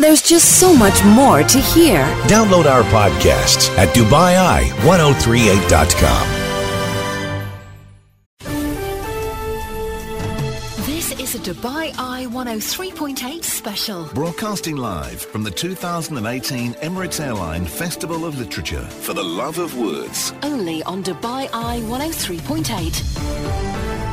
There's just so much more to hear. Download our podcasts at DubaiI1038.com. This is a Dubai Eye 103.8 special. Broadcasting live from the 2018 Emirates Airline Festival of Literature for the Love of Words. Only on Dubai Eye 103.8.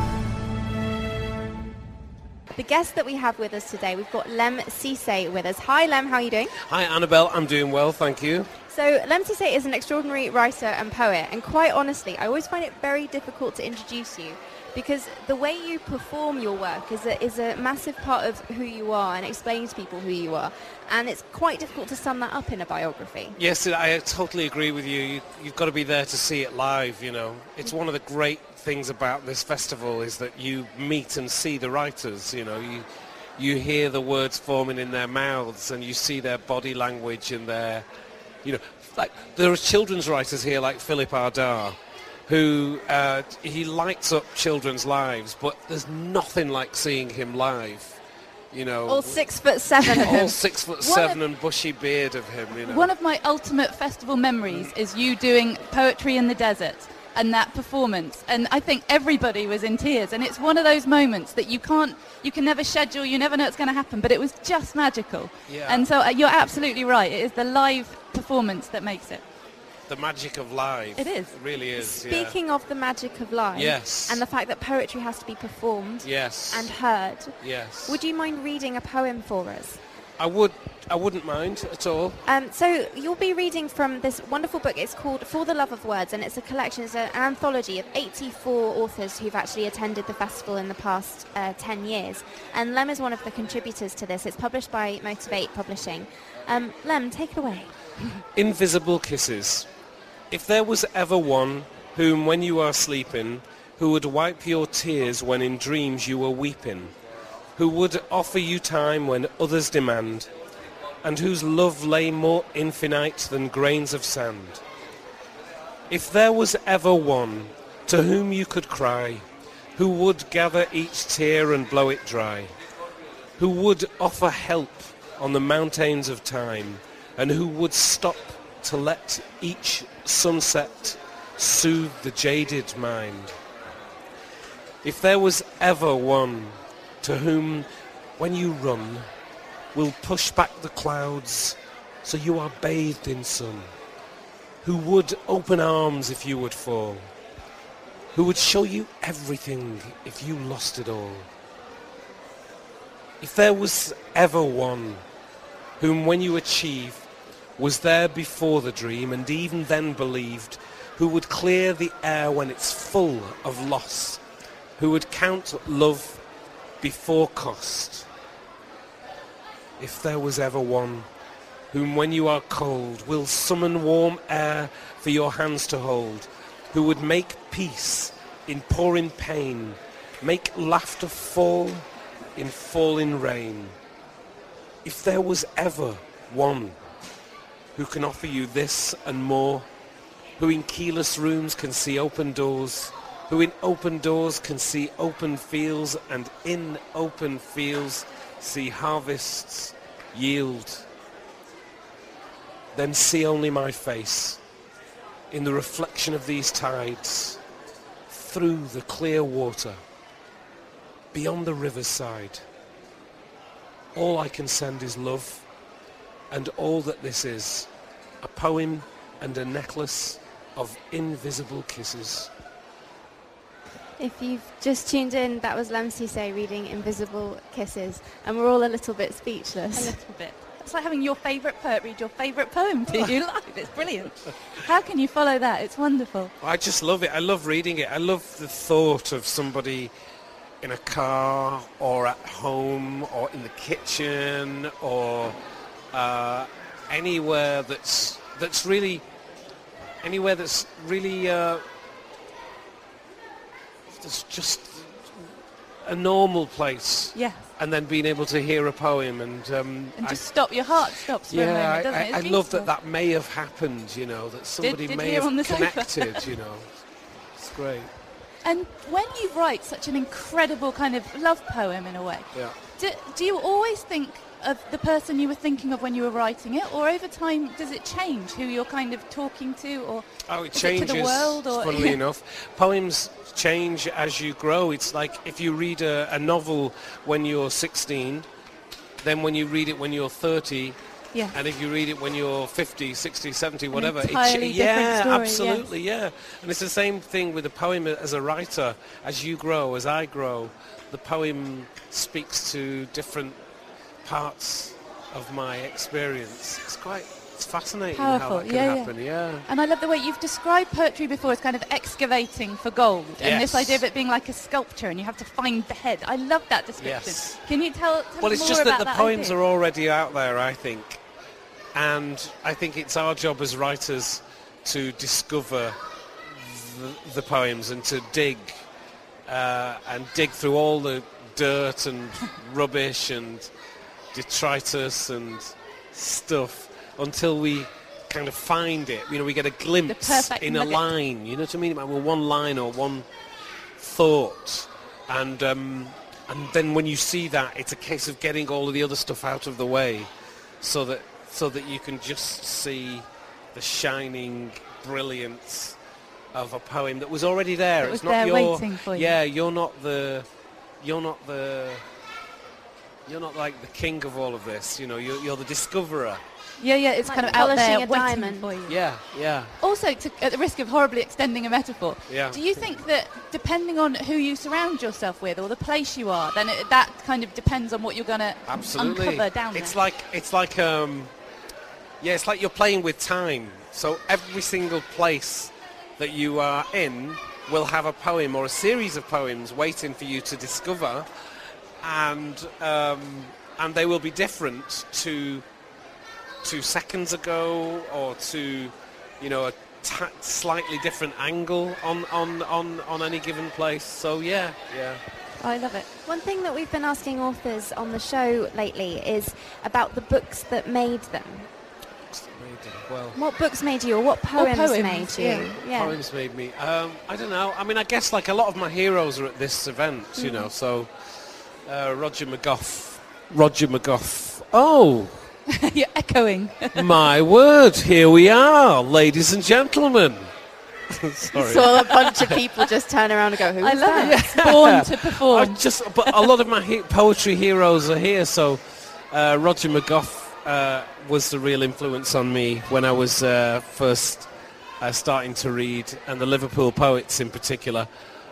The guest that we have with us today, we've got Lem Cisse with us. Hi Lem, how are you doing? Hi Annabelle, I'm doing well, thank you. So Lem Cisse is an extraordinary writer and poet, and quite honestly, I always find it very difficult to introduce you because the way you perform your work is a massive part of who you are and explaining to people who you are, and it's quite difficult to sum that up in a biography. Yes, I totally agree with you. You've got to be there to see it live, you know. It's one of the great things about this festival is that you meet and see the writers, you know. You hear the words forming in their mouths and you see their body language and their, you know, like there are children's writers here like Philip Ardagh, who he lights up children's lives, but there's nothing like seeing him live, you know. All 6'7" of him. All 6'7" and bushy beard of him, you know. One of my ultimate festival memories is you doing Poetry in the Desert and that performance, and I think everybody was in tears, and it's one of those moments that you can never schedule, you never know it's going to happen, but it was just magical. Yeah. And so you're absolutely right, it is the live performance that makes it. The magic of live. It is. It really is. Speaking of the magic of live, yes, and the fact that poetry has to be performed, yes, and heard, yes, would you mind reading a poem for us? I wouldn't mind at all. So you'll be reading from this wonderful book. It's called For the Love of Words, and it's a collection, it's an anthology of 84 authors who've actually attended the festival in the past 10 years. And Lem is one of the contributors to this. It's published by Motivate Publishing. Lem, take it away. Invisible kisses. If there was ever one whom, when you are sleeping, who would wipe your tears when in dreams you were weeping, who would offer you time when others demand, and whose love lay more infinite than grains of sand. If there was ever one to whom you could cry, who would gather each tear and blow it dry, who would offer help on the mountains of time, and who would stop to let each sunset soothe the jaded mind. If there was ever one to whom, when you run, will push back the clouds so you are bathed in sun, who would open arms if you would fall, who would show you everything if you lost it all. If there was ever one whom, when you achieve, was there before the dream and even then believed, who would clear the air when it's full of loss, who would count love before cost. If there was ever one whom, when you are cold, will summon warm air for your hands to hold, who would make peace in pouring pain, make laughter fall in falling rain. If there was ever one who can offer you this and more, who in keyless rooms can see open doors, who in open doors can see open fields, and in open fields see harvests yield, then see only my face in the reflection of these tides, through the clear water, beyond the riverside. All I can send is love, and all that this is, a poem and a necklace of invisible kisses. If you've just tuned in, that was Lem Cisse reading Invisible Kisses, and we're all a little bit speechless. A little bit. It's like having your favourite poet read your favourite poem to you live. It's brilliant. How can you follow that? It's wonderful. I just love it. I love reading it. I love the thought of somebody in a car or at home or in the kitchen or anywhere that's really it's just a normal place. Yeah. And then being able to hear a poem and just stop, your heart stops for a moment, doesn't it? I love that may have happened, you know, that somebody may have connected, you know. It's great. And when you write such an incredible kind of love poem in a way, yeah. do you always think of the person you were thinking of when you were writing it, or over time does it change who you're kind of talking to, or It is changes, it to the world? Or funnily enough. Poems change as you grow. It's like if you read a novel when you're 16, then when you read it when you're 30, Yeah. and if you read it when you're 50, 60, 70, whatever. entirely different story, absolutely, yeah. And it's the same thing with a poem as a writer. As you grow, as I grow, the poem speaks to different parts of my experience. It's fascinating Powerful. how that can Yeah, happen, yeah. And I love the way you've described poetry before as kind of excavating for gold, and this Yes. idea of it being like a sculpture and you have to find the head. I love that description. Yes. Can you tell Well, us it's more just about that the that poems idea? are already out there, I think. And I think it's our job as writers to discover the poems and to dig through all the dirt and rubbish and detritus and stuff until we kind of find it. We get a glimpse perfect in a nugget. line. You know what I mean? Well, one line or one thought, and then when you see that, it's a case of getting all of the other stuff out of the way, so that you can just see the shining brilliance of a poem that was already there. That was It's not there your, waiting for you. Yeah, you're not like the king of all of this. You're the discoverer. Yeah, it's Like kind of out polishing there a waiting diamond. for you. Yeah. Also, at the risk of horribly extending a metaphor, Yeah. do you think that depending on who you surround yourself with or the place you are, then that kind of depends on what you're going to Absolutely. uncover down there? It's like you're playing with time. So every single place that you are in will have a poem or a series of poems waiting for you to discover, and they will be different to 2 seconds ago, or to a slightly different angle on any given place. So yeah. I love it. One thing that we've been asking authors on the show lately is about the books that made them. Well, What books made you, or what poems, poems, made you? yeah. poems made me. I don't know. I mean, I guess like a lot of my heroes are at this event, So Roger McGough. Oh, You're echoing. my word! Here we are, ladies and gentlemen. Sorry. Saw a bunch of people just turn around and go, who I is love that? it. It's born to perform. But a lot of my poetry heroes are here. So Roger McGough was the real influence on me when I was first starting to read, and the Liverpool poets in particular.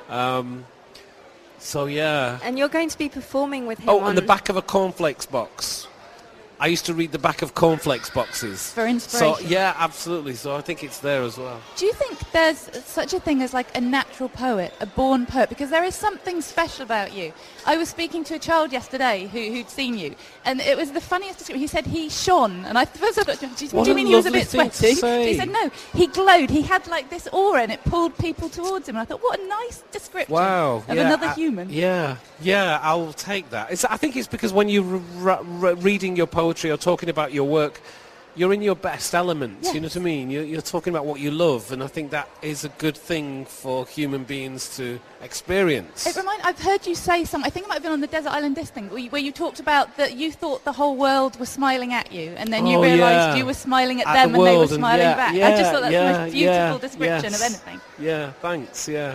So yeah. And you're going to be performing with him Oh, on and the back of a cornflakes box. I used to read the back of cornflakes boxes. For inspiration. So yeah, absolutely. So I think it's there as well. Do you think there's such a thing as like a natural poet, a born poet? Because there is something special about you. I was speaking to a child yesterday who'd seen you, and it was the funniest description. He said he shone, and I first thought, do What you a mean he was a lovely bit thing to sweaty? say. He said no, he glowed. He had like this aura, and it pulled people towards him. And I thought, what a nice description Wow. of yeah, another human. Yeah, I'll take that. I think it's because when you're reading your poetry or talking about your work, you're in your best element. Yes. You know what I mean? You're talking about what you love, and I think that is a good thing for human beings to experience. I've heard you say something, I think it might have been on the Desert Island Disc thing, where you talked about that you thought the whole world was smiling at you, and then you Oh, realised yeah. you were smiling at At them the and they were world, and smiling yeah, back. I yeah, just thought that's yeah, the most beautiful yeah, description of yes. anything. Yeah, thanks. Yeah.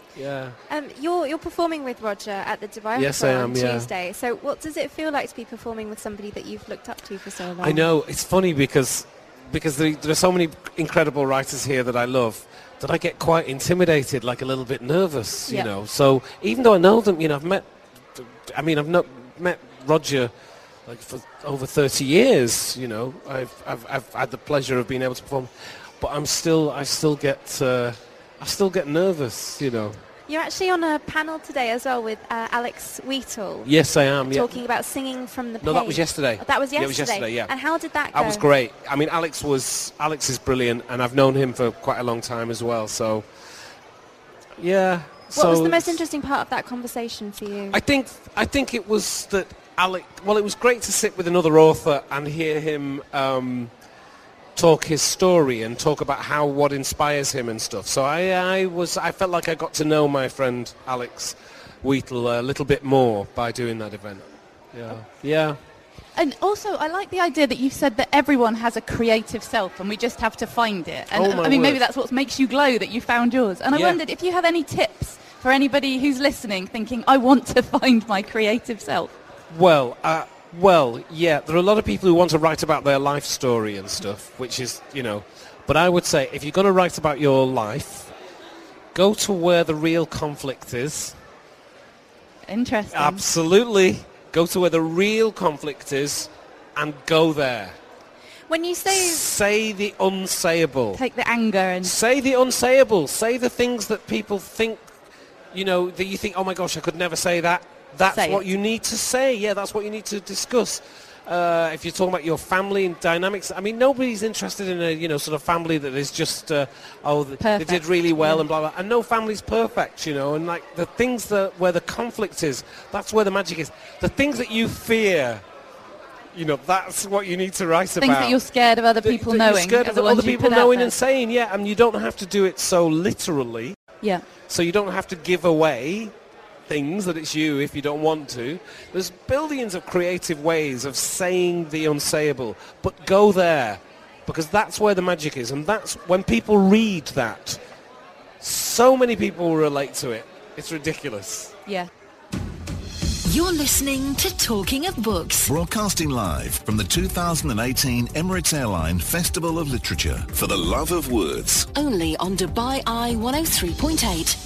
You're performing with Roger at the Dubai Yes, I Opera am, on yeah. Tuesday. So what does it feel like to be performing with somebody that you've looked up to for so long? I know, it's funny because there are so many incredible writers here that I love that I get quite intimidated, like a little bit nervous, Yeah. you know. So even though I know them, I've not met Roger like for over 30 years, I've had the pleasure of being able to perform, but I still get nervous, You're actually on a panel today as well with Alex Wheatle. Yes, I am. Talking about singing from the page. No, that was yesterday. Oh, that was yesterday. Yeah, it was yesterday, yeah. And how did that go? That was great. I mean, Alex is brilliant, and I've known him for quite a long time as well. So, yeah. What was the most interesting part of that conversation for you? I think it was that Alex. Well, it was great to sit with another author and hear him talk his story and talk about what inspires him and stuff. So I felt like I got to know my friend Alex Wheatle a little bit more by doing that event. Yeah. And also, I like the idea that you've said that everyone has a creative self and we just have to find it. And Oh, my I mean, maybe word. that's what makes you glow, that you found yours. And I Yeah. wondered if you have any tips for anybody who's listening thinking, I want to find my creative self. Well, yeah, there are a lot of people who want to write about their life story and stuff, which is, but I would say if you're going to write about your life, go to where the real conflict is. Interesting. Absolutely. Go to where the real conflict is and go there. When you say Say the unsayable. Take the anger and... Say the unsayable. Say the things that people think, that you think, oh my gosh, I could never say that. That's Say what it. you need to say. Yeah, that's what you need to discuss. If you're talking about your family and dynamics, I mean, nobody's interested in a, sort of family that is just, they Perfect. did really well Yeah. and blah, blah. And no family's perfect, and like the things where the conflict is, that's where the magic is. The things that you fear, that's what you need to write Things about. that you're scared of other people That knowing. You're scared are of the ones other you people put out knowing there. and saying, yeah, and you don't have to do it so literally. Yeah. So you don't have to give away things that it's you if you don't want to. There's billions of creative ways of saying the unsayable, but go there, because that's where the magic is, and that's when people read that. So many people will relate to it. It's ridiculous. Yeah. You're listening to Talking of Books. Broadcasting live from the 2018 Emirates Airline Festival of Literature for the love of words. Only on Dubai Eye 103.8.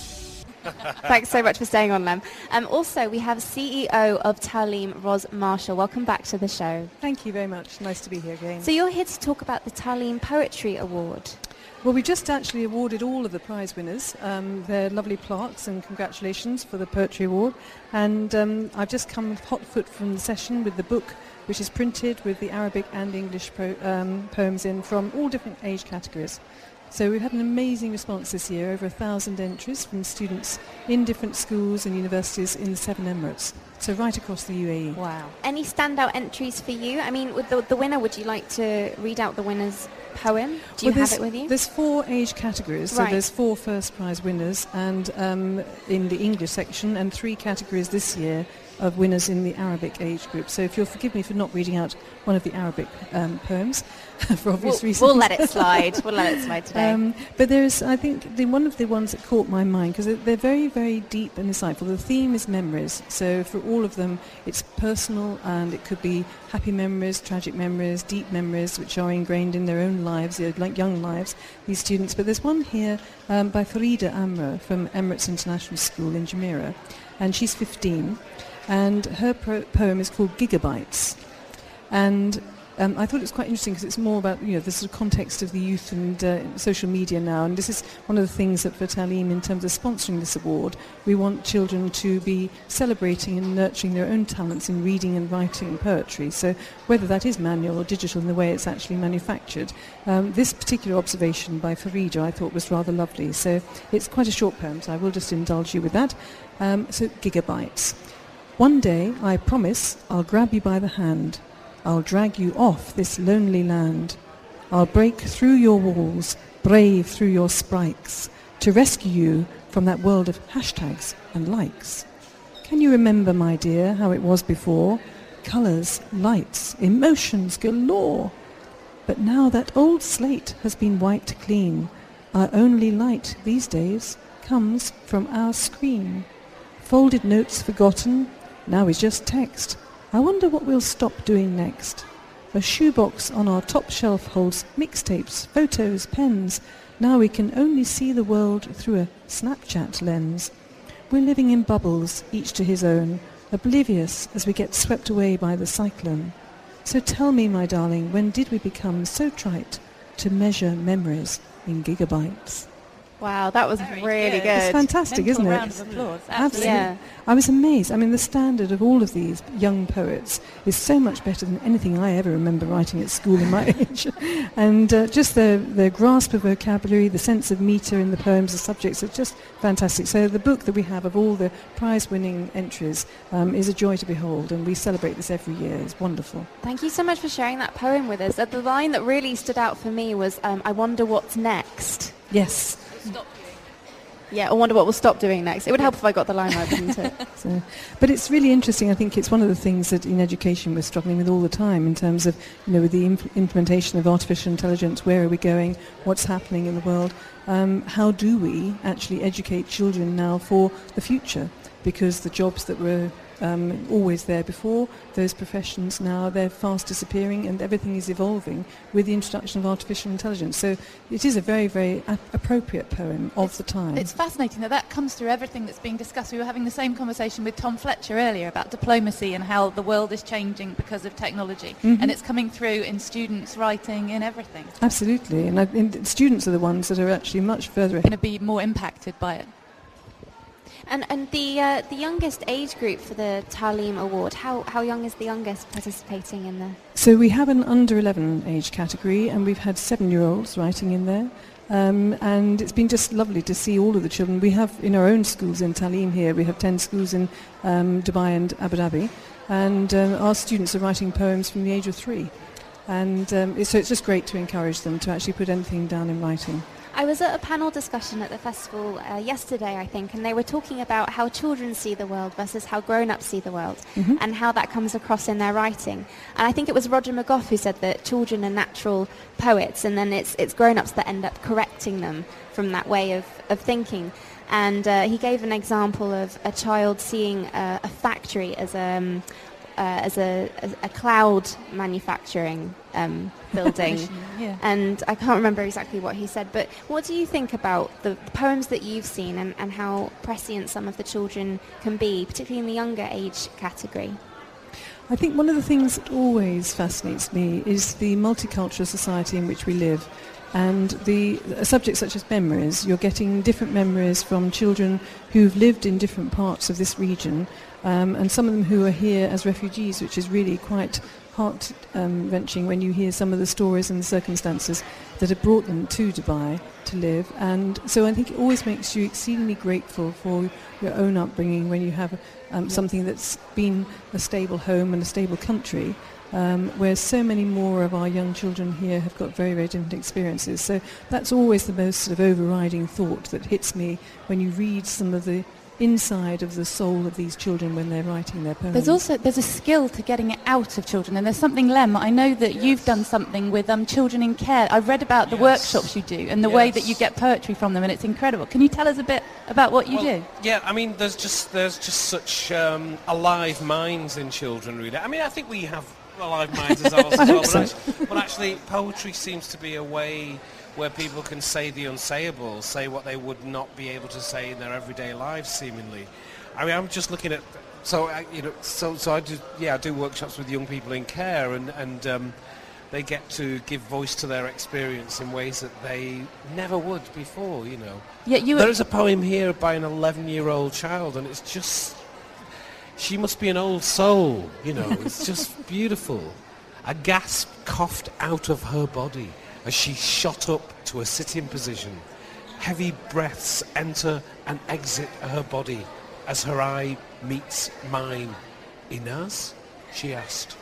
Thanks so much for staying on, Lem. Also, we have CEO of Taaleem, Ros Marshall. Welcome back to the show. Thank you very much. Nice to be here again. So you're here to talk about the Taaleem Poetry Award. Well, we just actually awarded all of the prize winners their lovely plaques, and congratulations for the Poetry Award. And I've just come hot foot from the session with the book, which is printed with the Arabic and English poems in from all different age categories. So we've had an amazing response this year, over 1,000 entries from students in different schools and universities in the 7 Emirates, so right across the UAE. Wow. Any standout entries for you? I mean, with the winner, would you like to read out the winner's poem? Do you have it with you? There's 4 age categories, so Right. there's 4 first prize winners, and in the English section, and 3 categories this year of winners in the Arabic age group. So if you'll forgive me for not reading out one of the Arabic poems, for obvious reasons. We'll let it slide. We'll let it slide today. But there's, I think, one of the ones that caught my mind, because they're very, very deep and insightful. The theme is memories. So for all of them, it's personal, and it could be happy memories, tragic memories, deep memories, which are ingrained in their own lives, like young lives, these students. But there's one here by Farida Amra from Emirates International School in Jumeirah, and she's 15. And her poem is called Gigabytes. And I thought it was quite interesting because it's more about the sort of context of the youth and social media now. And this is one of the things that for Taaleem, in terms of sponsoring this award, we want children to be celebrating and nurturing their own talents in reading and writing and poetry. So whether that is manual or digital in the way it's actually manufactured, this particular observation by Farida I thought was rather lovely. So it's quite a short poem, so I will just indulge you with that. So Gigabytes. One day, I promise, I'll grab you by the hand. I'll drag you off this lonely land. I'll break through your walls, brave through your spikes, to rescue you from that world of hashtags and likes. Can you remember, my dear, how it was before? Colours, lights, emotions galore. But now that old slate has been wiped clean. Our only light these days comes from our screen. Folded notes forgotten, now is just text. I wonder what we'll stop doing next. A shoebox on our top shelf holds mixtapes, photos, pens. Now we can only see the world through a Snapchat lens. We're living in bubbles, each to his own, oblivious as we get swept away by the cyclone. So tell me, my darling, when did we become so trite to measure memories in gigabytes? Wow, that was really good. It's fantastic, isn't it? Round of applause. Absolutely. Yeah. I was amazed. I mean, the standard of all of these young poets is so much better than anything I ever remember writing at school in my age. And just their grasp of vocabulary, the sense of metre in the poems, the subjects, are just fantastic. So the book that we have of all the prize-winning entries is a joy to behold, and we celebrate this every year. It's wonderful. Thank you so much for sharing that poem with us. The line that really stood out for me was, I wonder what's next. Yes. Yeah, I wonder what we'll stop doing next. It would help if I got the line right, wouldn't it? So, but it's really interesting. I think it's one of the things that in education we're struggling with all the time in terms of, with the implementation of artificial intelligence. Where are we going? What's happening in the world? How do we actually educate children now for the future? Because the jobs that were always there before, those professions now, they're fast disappearing, and everything is evolving with the introduction of artificial intelligence. So it is a very, very appropriate poem of the time. It's fascinating that comes through everything that's being discussed. We were having the same conversation with Tom Fletcher earlier about diplomacy and how the world is changing because of technology. Mm-hmm. And it's coming through in students' writing, in everything. Absolutely. And students are the ones that are actually much further ahead. Going to be more impacted by it. And the youngest age group for the Talim Award, how young is the youngest participating in there? So we have an under 11 age category, and we've had 7-year-olds writing in there. And it's been just lovely to see all of the children. We have in our own schools in Talim here, we have 10 schools in Dubai and Abu Dhabi, and our students are writing poems from the age of 3. And so it's just great to encourage them to actually put anything down in writing. I was at a panel discussion at the festival yesterday, I think, and they were talking about how children see the world versus how grown-ups see the world, Mm-hmm. and how that comes across in their writing. And I think it was Roger McGough who said that children are natural poets, and then it's grown-ups that end up correcting them from that way of thinking. And he gave an example of a child seeing a factory as a cloud manufacturing building. Yeah. And I can't remember exactly what he said, but what do you think about the poems that you've seen and how prescient some of the children can be, particularly in the younger age category? I think one of the things that always fascinates me is the multicultural society in which we live. And the subjects such as memories, you're getting different memories from children who've lived in different parts of this region, and some of them who are here as refugees, which is really quite heart-wrenching when you hear some of the stories and the circumstances that have brought them to Dubai to live. And so I think it always makes you exceedingly grateful for your own upbringing when you have something that's been a stable home and a stable country. Where so many more of our young children here have got very, very different experiences. So that's always the most sort of overriding thought that hits me when you read some of the inside of the soul of these children when they're writing their poems. There's a skill to getting it out of children, and there's something, Lem, I know that you've done something with children in care. I've read about the workshops you do and the way that you get poetry from them, and it's incredible. Can you tell us a bit about what you do? Yeah, I mean, there's just such alive minds in children, really. I mean, I think we have alive minds as ours as well. But actually, poetry seems to be a way where people can say the unsayable, say what they would not be able to say in their everyday lives, seemingly. I mean, I'm just looking at, I do workshops with young people in care, and they get to give voice to their experience in ways that they never would before, Yeah, there is a poem here by an 11-year-old child, and it's just, she must be an old soul, it's just beautiful. A gasp coughed out of her body as she shot up to a sitting position. Heavy breaths enter and exit her body as her eye meets mine. Inaz? She asked.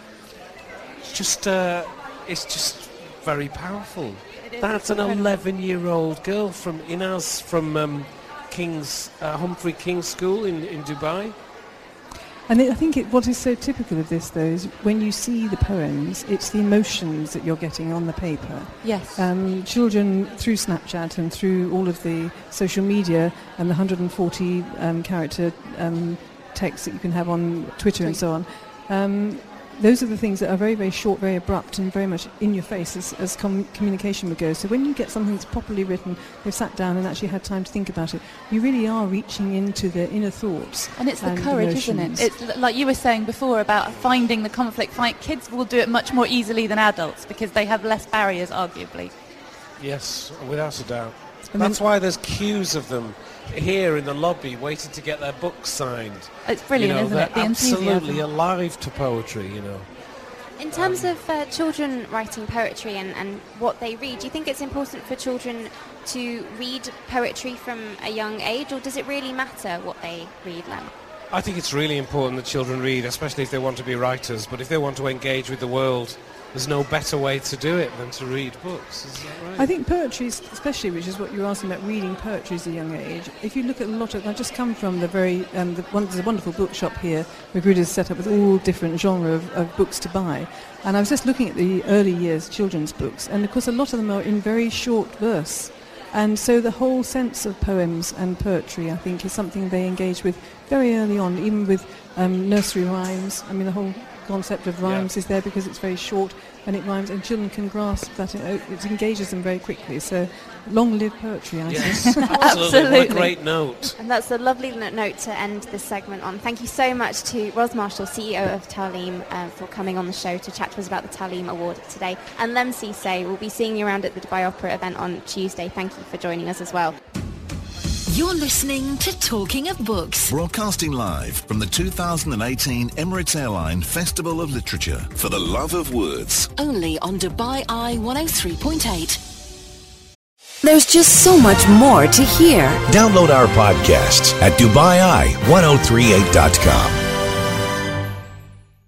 It's just very powerful. That's an 11-year-old girl from Inaz from Humphrey King's School in Dubai. And I think what is so typical of this, though, is when you see the poems, it's the emotions that you're getting on the paper. Yes. Children, through Snapchat and through all of the social media and the 140 character text that you can have on Twitter and so on, those are the things that are very, very short, very abrupt, and very much in your face as communication would go. So when you get something that's properly written, they've sat down and actually had time to think about it, you really are reaching into their inner thoughts. And it's the courage, emotions. isn't it? It's like you were saying before about finding the conflict. Kids will do it much more easily than adults because they have less barriers, arguably. Yes, without a doubt. That's why there's queues of them here in the lobby waiting to get their books signed. It's brilliant, isn't it? The absolutely alive to poetry, In terms of children writing poetry and what they read, do you think it's important for children to read poetry from a young age, or does it really matter what they read, Lem? I think it's really important that children read, especially if they want to be writers, but if they want to engage with the world there's no better way to do it than to read books. Is that right? I think poetry, especially, which is what you're asking about, reading poetry at a young age. If you look at a lot of, I've just come from there's a wonderful bookshop here. Magruder's set up with all different genre of books to buy. And I was just looking at the early years children's books, and of course a lot of them are in very short verse. And so the whole sense of poems and poetry, I think, is something they engage with very early on, even with nursery rhymes. I mean, the whole concept of rhymes is there because it's very short and it rhymes, and children can grasp that. It engages them very quickly. So long live poetry, I think. Absolutely. What a great note. And that's a lovely note to end this segment on. Thank you so much to Ros Marshall, CEO of Talim, for coming on the show to chat to us about the Talim Award today. And Lem Cisse, we'll be seeing you around at the Dubai Opera event on Tuesday. Thank you for joining us as well. You're listening to Talking of Books. Broadcasting live from the 2018 Emirates Airline Festival of Literature for the Love of Words. Only on Dubai Eye 103.8. There's just so much more to hear. Download our podcasts at DubaiEye1038.com.